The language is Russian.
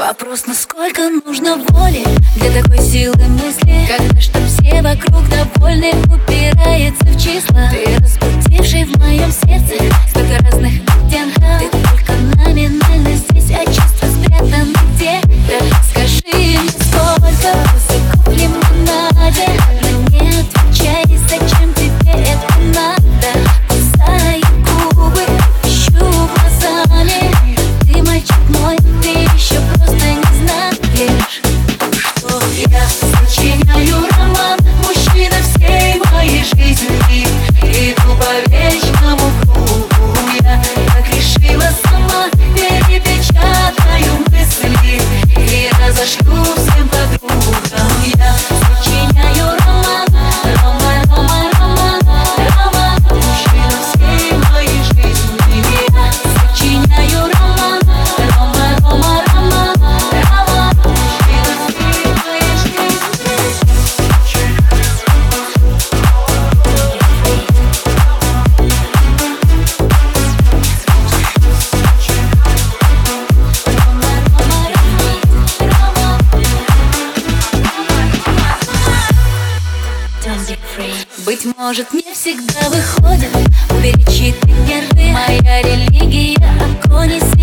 Вопрос, насколько нужно воли для такой силы мысли, когда чтоб все вокруг довольны, упирается в числа. Ты разбудивший в моем сердце столько разных оттенков. Ты только номинально здесь, а чувства спрятаны где-то. Скажи мне, сколько высоков в лимонаде, но не отвечай, зачем тебе это надо. Кусай губы, ищу глазами. Ты мальчик мой, ты еще просто не знаешь, что я сочиняю роман, мужчина всей моей жизни. Иду по вечному кругу, я так решила сама. Перепечатаю мысли и разошлю всем подругам. Я сочиняю роман, роман, роман, роман, роман, мужчина всей моей жизни. Я сочиняю роман, роман, роман, роман, роман, мужчина всей моей жизни. Быть может, не всегда выходит уберечь чьи-то нервы. Моя религия — огонь и